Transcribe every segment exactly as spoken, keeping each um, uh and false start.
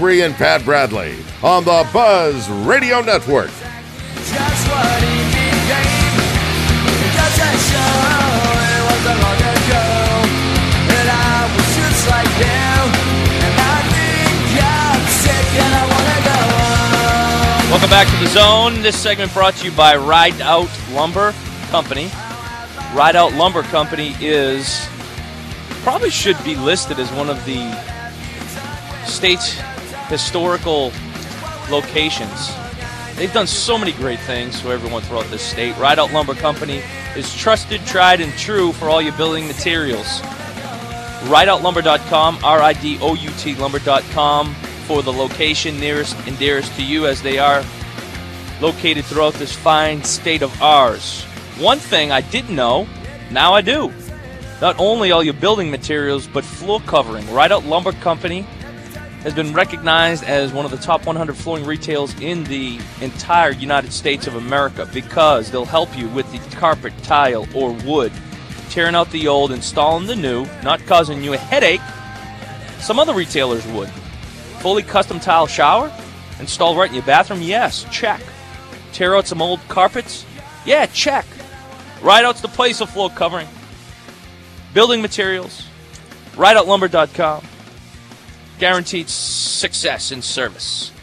Macri and Pat Bradley on the Buzz Radio Network. Just what he became. It doesn't show. It wasn't long ago that I was just like him. And I think I'm sick and I wanna go on. Welcome back to the Zone. This segment brought to you by Ride Out Lumber Company. Ride Out Lumber Company is probably should be listed as one of the state's historical locations. They've done so many great things for everyone throughout this state. Ride Out Lumber Company is trusted, tried, and true for all your building materials. ride out lumber dot com, R I D O U T lumber dot com for the location nearest and dearest to you, as they are located throughout this fine state of ours. One thing I didn't know, now I do. Not only all your building materials, but floor covering. Ride Out Lumber Company has been recognized as one of the top one hundred flooring retailers in the entire United States of America because they'll help you with the carpet, tile, or wood, tearing out the old, installing the new, not causing you a headache. Some other retailers would. Fully custom tile shower, installed right in your bathroom? Yes, check. Tear out some old carpets? Yeah, check. Ride Out's the place for floor covering. Building materials, ride out lumber dot com. Guaranteed success in service.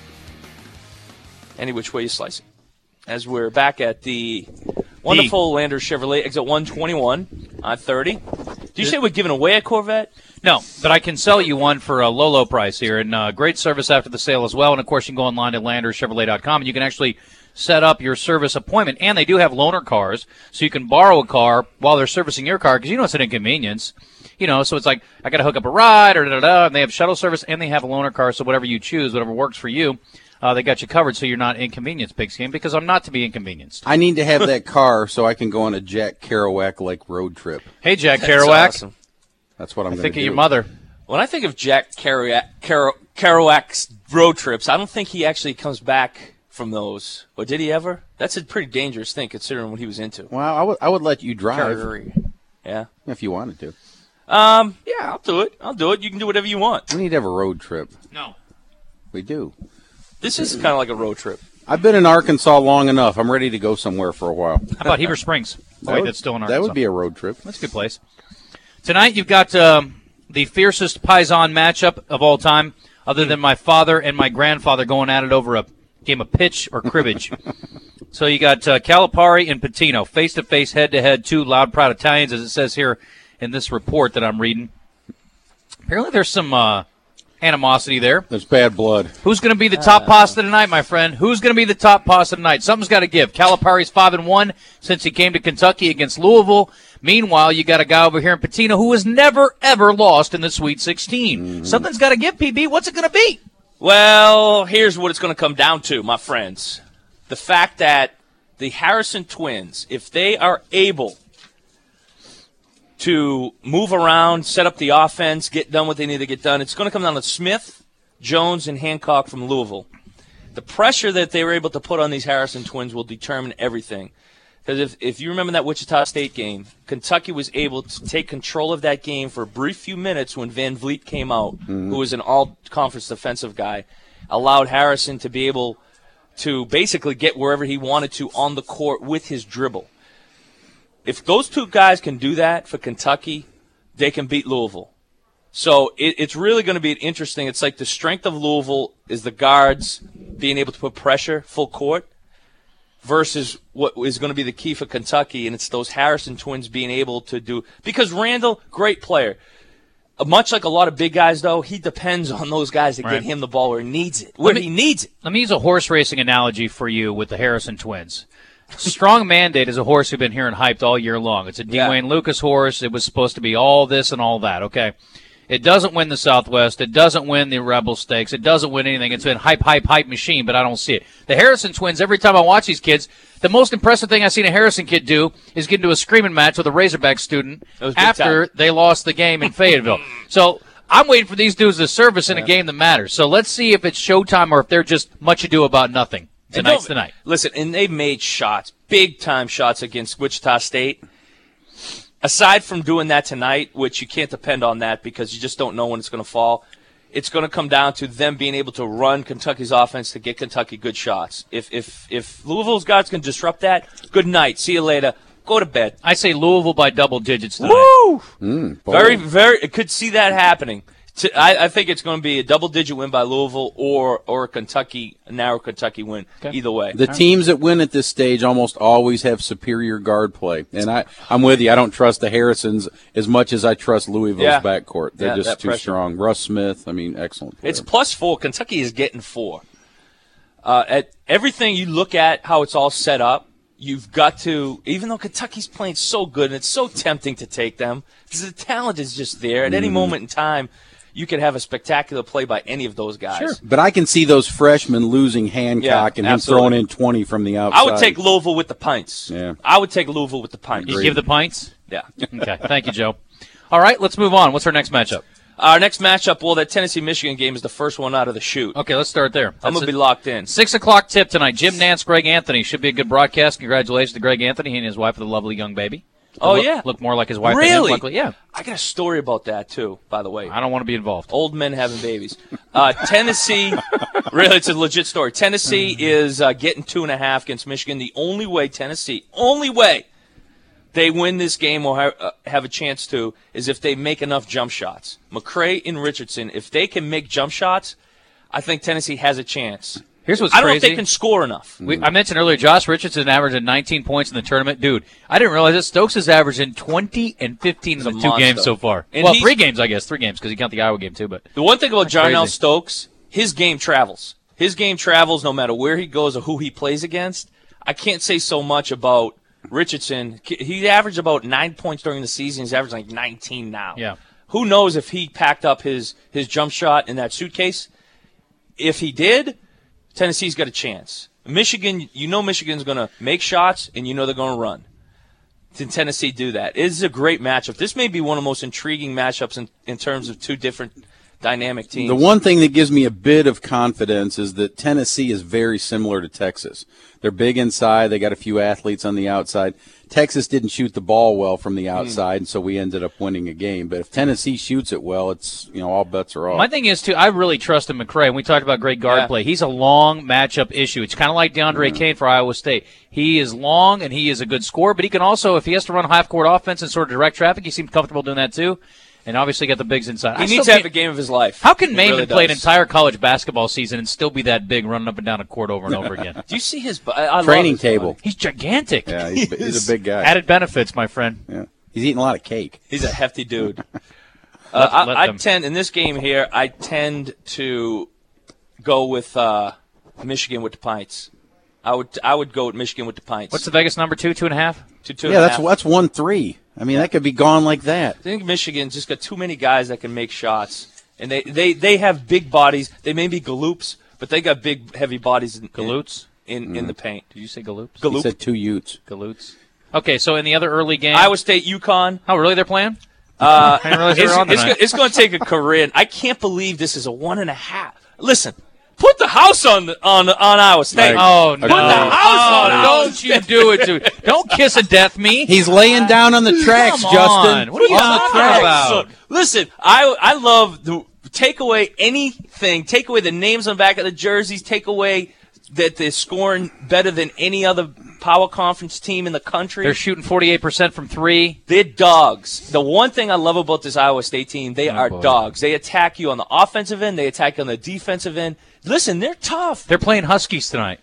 Any which way you slice it. As we're back at the wonderful Landers Chevrolet, exit one twenty-one on thirty. Did you say we're giving away a Corvette? No, but I can sell you one for a low, low price here. And uh, great service after the sale as well. And, of course, you can go online to landers chevrolet dot com, and you can actually set up your service appointment. And they do have loaner cars, so you can borrow a car while they're servicing your car, because you know it's an inconvenience. You know, so it's like, I got to hook up a ride, or da-da-da, and they have shuttle service, and they have a loaner car, so whatever you choose, whatever works for you, uh, they got you covered, so you're not inconvenienced, Pigskin, because I'm not to be inconvenienced. I need to have that car so I can go on a Jack Kerouac-like road trip. Hey, Jack That's Kerouac. awesome. That's what I'm going to do. Think of your mother. When I think of Jack Kerouac, Kerouac, Kerouac's road trips, I don't think he actually comes back from those. Or did he ever? That's a pretty dangerous thing, considering what he was into. Well, I would, I would let you drive. Kerouac. Yeah. If you wanted to. Um. Yeah, I'll do it. I'll do it. You can do whatever you want. We need to have a road trip. No. We do. This is kind of like a road trip. I've been in Arkansas long enough. I'm ready to go somewhere for a while. How about Heber Springs? Oh, wait, that's still in Arkansas. That would be a road trip. That's a good place. Tonight you've got um, the fiercest Paisan matchup of all time, other than my father and my grandfather going at it over a game of pitch or cribbage. So you got uh, Calipari and Patino, face-to-face, head-to-head, two loud, proud Italians, as it says here in this report that I'm reading. Apparently there's some uh, animosity there. There's bad blood. Who's going to be the top uh, pasta tonight, my friend? Who's going to be the top pasta tonight? Something's got to give. Calipari's five and one since he came to Kentucky against Louisville. Meanwhile, you got a guy over here in Patino who has never, ever lost in the Sweet sixteen. Mm-hmm. Something's got to give, P B. What's it going to be? Well, here's what it's going to come down to, my friends. The fact that the Harrison twins, if they are able to move around, set up the offense, get done what they need to get done, it's going to come down to Smith, Jones, and Hancock from Louisville. The pressure that they were able to put on these Harrison twins will determine everything. Because if, if you remember that Wichita State game, Kentucky was able to take control of that game for a brief few minutes when Van Vliet came out, mm-hmm. who was an all-conference defensive guy, allowed Harrison to be able to basically get wherever he wanted to on the court with his dribble. If those two guys can do that for Kentucky, they can beat Louisville. So it, it's really going to be interesting. It's like the strength of Louisville is the guards being able to put pressure full court versus what is going to be the key for Kentucky, and it's those Harrison twins being able to do. Because Randall, great player. Much like a lot of big guys, though, he depends on those guys to right. get him the ball where he needs it, where me, he needs it. Let me use a horse racing analogy for you with the Harrison twins. Strong Mandate is a horse we've been hearing hyped all year long. It's a Dwayne yeah. Lucas horse. It was supposed to be all this and all that, okay? It doesn't win the Southwest. It doesn't win the Rebel Stakes. It doesn't win anything. It's been hype, hype, hype machine, but I don't see it. The Harrison twins, every time I watch these kids, the most impressive thing I've seen a Harrison kid do is get into a screaming match with a Razorback student after time. they lost the game in Fayetteville. So I'm waiting for these dudes to service in yeah. a game that matters. So let's see if it's showtime or if they're just much ado about nothing. Tonight's the night. Listen, and they've made shots, big-time shots against Wichita State. Aside from doing that tonight, which you can't depend on that because you just don't know when it's going to fall, it's going to come down to them being able to run Kentucky's offense to get Kentucky good shots. If if if Louisville's guards can disrupt that, good night. See you later. Go to bed. I say Louisville by double digits tonight. Woo! Mm, boy. Very, very. It could see that happening. To, I, I think it's going to be a double-digit win by Louisville or or a Kentucky, a narrow Kentucky win. Okay. Either way. The teams that win at this stage almost always have superior guard play. And I, I'm with you. I don't trust the Harrisons as much as I trust Louisville's Yeah. backcourt. They're Yeah, that just too pressure. strong. Russ Smith, I mean, excellent player. It's plus four. Kentucky is getting four. Uh, at everything you look at, how it's all set up, you've got to, even though Kentucky's playing so good and it's so tempting to take them, because the talent is just there. At any Mm-hmm. moment in time, you could have a spectacular play by any of those guys. Sure. But I can see those freshmen losing Hancock Yeah, and him absolutely. throwing in twenty from the outside. I would take Louisville with the pints. Yeah. I would take Louisville with the pints. You give the pints? Yeah. Okay. Thank you, Joe. All right, let's move on. What's our next matchup? Our next matchup, well, that Tennessee-Michigan game is the first one out of the chute. Okay, let's start there. I'm That's going to it. be locked in. Six o'clock tip tonight. Jim Nance, Greg Anthony. Should be a good broadcast. Congratulations to Greg Anthony. He and his wife with a lovely young baby. Oh, look, yeah. Look more like his wife than him, Really? luckily. Yeah. I got a story about that, too, by the way. I don't want to be involved. Old men having babies. Uh, Tennessee, really, it's a legit story. Tennessee is uh, getting two and a half against Michigan. The only way Tennessee, only way they win this game or ha- uh, have a chance to is if they make enough jump shots. McCray and Richardson, if they can make jump shots, I think Tennessee has a chance. Here's what's I don't know crazy. if they can score enough. We, I mentioned earlier, Josh Richardson averaged nineteen points in the tournament. Dude, I didn't realize that Stokes has averaged twenty and fifteen in He's the a two monster. games so far. And well, he's- three games, I guess. Three games because you count the Iowa game too. But The one thing about Jarnell crazy. Stokes, his game travels. His game travels no matter where he goes or who he plays against. I can't say so much about Richardson. He averaged about nine points during the season. He's averaging like nineteen now. Yeah. Who knows if he packed up his, his jump shot in that suitcase? If he did, Tennessee's got a chance. Michigan, you know Michigan's going to make shots, and you know they're going to run. Did Tennessee do that? It is a great matchup. This may be one of the most intriguing matchups in, in terms of two different dynamic teams. The one thing that gives me a bit of confidence is that Tennessee is very similar to Texas. They're big inside. They got a few athletes on the outside. Texas didn't shoot the ball well from the outside, and so we ended up winning a game. But if Tennessee shoots it well, it's, you know, all bets are off. my thing is, too, I really trust in McCray. And we talked about great guard Yeah. play. He's a long matchup issue. It's kind of like DeAndre Kane for Iowa State. He is long, and he is a good scorer, but he can also, if he has to run half-court offense and sort of direct traffic, he seems comfortable doing that, too. And obviously got the bigs inside. he I needs still to have can't- a game of his life. How can He Maimon really play an does. entire college basketball season and still be that big running up and down a court over and over again? Do you see his bu- I, I love Training his table. body. He's gigantic. Yeah, he's, he's a big guy. Added benefits, my friend. Yeah. He's eating a lot of cake. He's a hefty dude. uh, Let- I, let I them. tend in this game here. I tend to go with uh, Michigan with the pints. I would I would go with Michigan with the pints. What's the Vegas number? Two, two and a half? two, two and Yeah, a that's half. that's one three. I mean, that could be gone like that. I think Michigan's just got too many guys that can make shots, and they, they, they have big bodies. They may be galoops, but they got big, heavy bodies in Galoots? in, in the paint. Did you say galoops? He Galoop. said two Utes. Galoots. Okay, so in the other early game. Iowa State, UConn. Oh, really? They're playing? Uh, I didn't realize they it's, were on it's, tonight. go- it's going to take a career. I can't believe this is a one and a half. Listen, put the house on the, on on Iowa State. Right. Oh, Put no. the house oh, on it. don't you do it to Don't kiss a death me. He's laying down on the tracks, Come Justin. on. What are you on the talking tracks. about? So, listen, I I love the take away anything. Take away the names on the back of the jerseys. Take away that they're scoring better than any other power conference team in the country. They're shooting forty-eight percent from three. They're dogs. The one thing I love about this Iowa State team, they Oh, are boy. dogs. They attack you on the offensive end. They attack you on the defensive end. Listen, they're tough. They're playing Huskies tonight.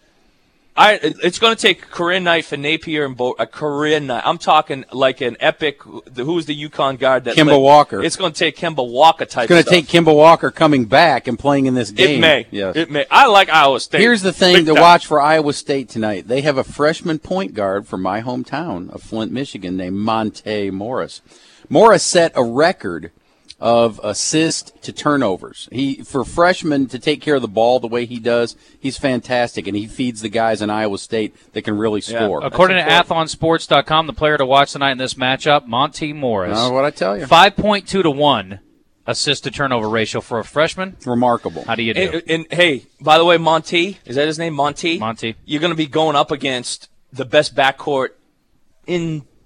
I, it's going to take a career night for Napier and Bo, a career night. I'm talking like an epic. Who's the UConn guard that? Kemba lit- Walker. It's going to take Kemba Walker type. It's going to stuff. take Kemba Walker coming back and playing in this game. It may. Yes. It may. I like Iowa State. Here's the thing Big to time. watch for Iowa State tonight. They have a freshman point guard from my hometown of Flint, Michigan, named Monte Morris. Morris set a record of assist to turnovers. He for freshmen to take care of the ball the way he does, he's fantastic, and he feeds the guys in Iowa State that can really Yeah. score. According to important. Athlon Sports dot com, the player to watch tonight in this matchup, Monte Morris. Know what I tell you? five point two to one assist to turnover ratio for a freshman. Remarkable. How do you do? And, and hey, by the way, Monty, is that his name? Monty. Monty. You're going to be going up against the best backcourt in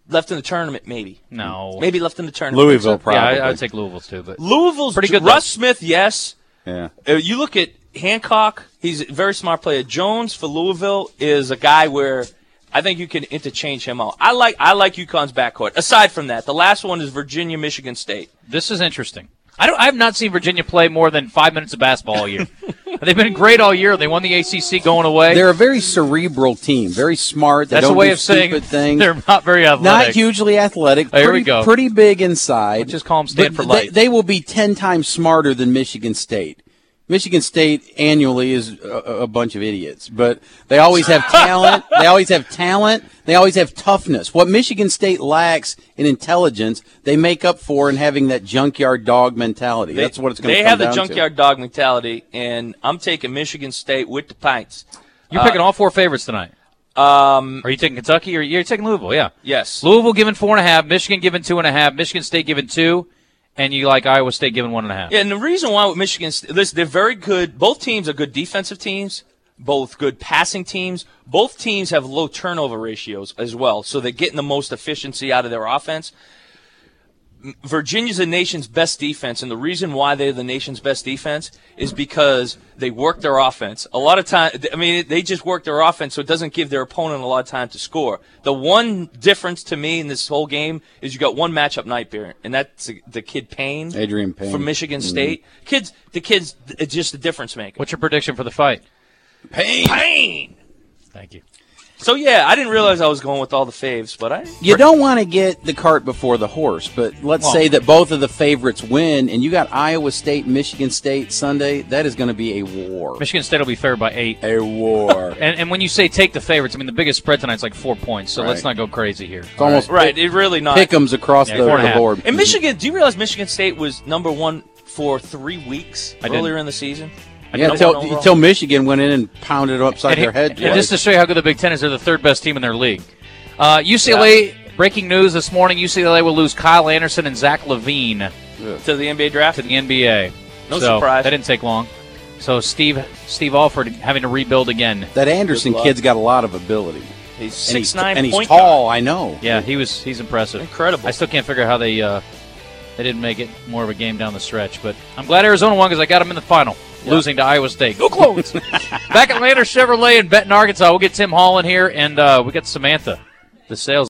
left in the tournament, maybe. No. Maybe left in the tournament. Louisville, So- probably. Yeah, I, I'd take Louisville too, but Louisville's Pretty good, Russ though. Smith, yes. Yeah. Uh, you look at Hancock, he's a very smart player. Jones for Louisville is a guy where I think you can interchange him out. I like I like UConn's backcourt. Aside from that, the last one is Virginia, Michigan State. this is interesting. I don't. I have not seen Virginia play more than five minutes of basketball all year. They've been great all year. They won the A C C going away. They're a very cerebral team, very smart. They That's don't a way do of saying stupid things. they're not very athletic. Not hugely athletic. Here we pretty, go. Pretty big inside. Just call 'em But Stanford they, Light. they will be ten times smarter than Michigan State. Michigan State annually is a, a bunch of idiots, but they always have talent. They always have talent. They always have toughness. What Michigan State lacks in intelligence, they make up for in having that junkyard dog mentality. They, That's what it's going to They come have the down junkyard dog mentality, and I'm taking Michigan State with the pints. You're picking all four favorites tonight. Um, Are you taking Kentucky or you're taking Louisville? Yeah. yes. Louisville given four and a half. Michigan given two and a half. Michigan State given two, and you like Iowa State given one and a half. Yeah, and the reason why with Michigan, listen, they're very good. Both teams are good defensive teams, both good passing teams. Both teams have low turnover ratios as well, so they're getting the most efficiency out of their offense. Virginia's the nation's best defense, and the reason why they're the nation's best defense is because they work their offense. A lot of time, I mean, they just work their offense, so it doesn't give their opponent a lot of time to score. The one difference to me in this whole game is you got one matchup nightmare, and that's the kid Payne, Adrian Payne. from Michigan State. Kids, the kid's it's just a difference maker. What's your prediction for the fight? Pain. Payne. Thank you. So yeah, I didn't realize I was going with all the faves, but I. You don't want to get the cart before the horse, but let's Well- say that both of the favorites win, and you got Iowa State, Michigan State Sunday. That is going to be a war. Michigan State will be favored by eight. A war. And, and when you say take the favorites, I mean the biggest spread tonight's like four points. So Right. let's not go crazy here. It's almost Right, it really not. pick'ems across Yeah, the, four and a the half. board. And Michigan, do you realize Michigan State was number one for three weeks I didn't. earlier in the season? Yeah, Number until, one overall. until Michigan went in and pounded it upside And, their head. and twice. just to show you how good the Big Ten is, they're the third best team in their league. Uh, U C L A, breaking news this morning, U C L A will lose Kyle Anderson and Zach LaVine To the N B A draft? to the N B A. No so, surprise. That didn't take long. So Steve Steve Alford having to rebuild again. that Anderson Good luck. kid's got a lot of ability. He's And he's, six nine and he's point tall, guard. I know. Yeah, he was he's impressive. Incredible. I still can't figure out how they uh, they didn't make it more of a game down the stretch, but I'm glad Arizona won because I got them in the final, losing to Iowa State. Go Clones! Back at Lander Chevrolet in Benton, Arkansas, we'll get Tim Hall in here, and uh, we got Samantha, the sales.